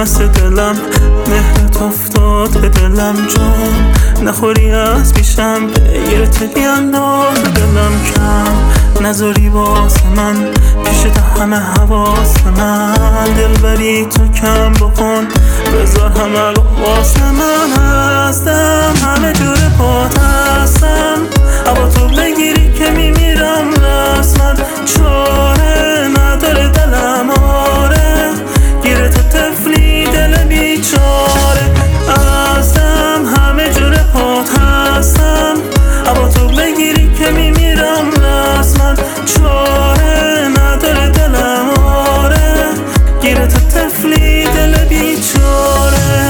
ترس دلم مهرت افتاد به دلم جان نخوری از پیشم بگیرت بیانداز دلم کم نذاری واسه من پیشت همه حواس من دلبری تو کم بکن بذار همه رو واسه من هستم همه جور پات هستم هوا تو بگیری که میمیرم رسما چاره نداره دلم آره گیره تو تفلی دل بیچاره هستم همه جور پات هستم هوا تو بگیری که میمیرم رسما چاره نداره دلم آره گیره تو تفلی دل بیچاره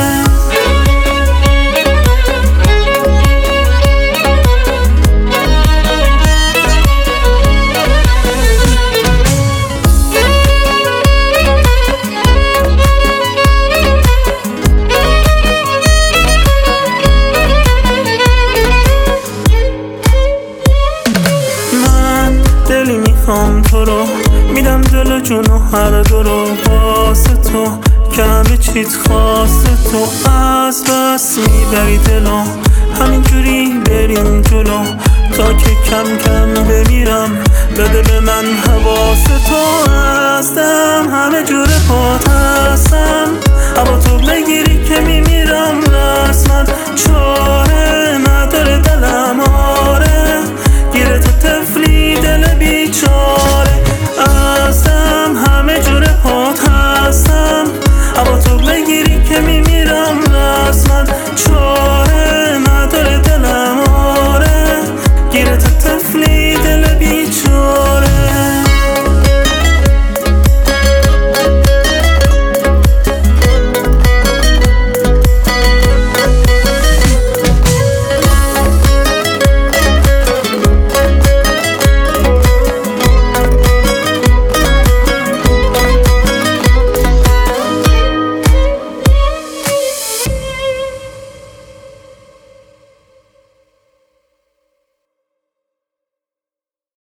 دلی میخوام تو رو میدم دل جون و هر دو رو واسه تو که همه چیت خواسته تو از بس میبری دلو همینجوری بریم جلو تا که کم کم بمیرم بده به من حواس تو هستم همه جور پات هستم هوا تو بگیری که میمیرم رسما چاره نداره دلم آره گیره تو تفلی دل بیچاره هستم همه جور پات هستم هوا تو بگیری که میمیرم رسما چاره